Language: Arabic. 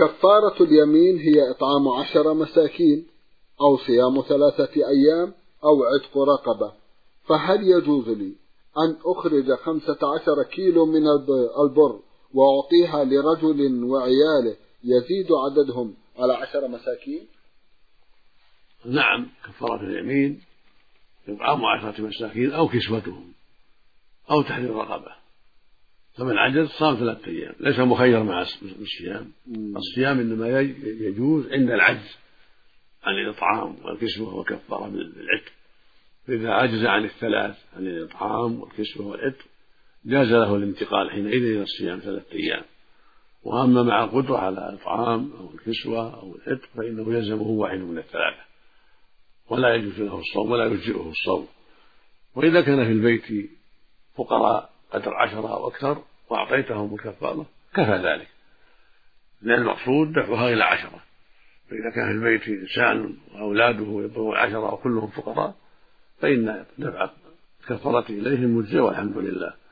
كفارة اليمين هي إطعام 10 مساكين أو صيام 3 أيام أو عتق رقبة. فهل يجوز لي أن أخرج 15 كيلو من البر وأعطيها لرجل وعياله يزيد عددهم على 10 مساكين؟ نعم، كفارة اليمين إطعام 10 مساكين أو كسوتهم أو تحرير رقبة، فمن عجز صام 3 أيام، ليس مخير مع الصيام. الصيام إنما يجوز عند العجز عن الإطعام والكسوة وكفارة بالعتق، فإذا عجز عن الثلاث، عن الإطعام والكسوة والعتق، جاز له الانتقال حينئذ إلى الصيام 3 أيام. وأما مع القدرة على الإطعام أو الكسوة أو العتق فإنه يلزمه واحد من الثلاثة، ولا يجوز له الصوم ولا يجزئه الصوم. وإذا كان في البيت فقراء قدر 10 أو أكثر وأعطيتهم الكفارة كفى ذلك، لأن المقصود دفعها إلى 10. فإذا كان في البيت إنسان وأولاده يبلغون 10 وكلهم فقراء فإن دفع الكفارة إليهم مجزي والحمد لله.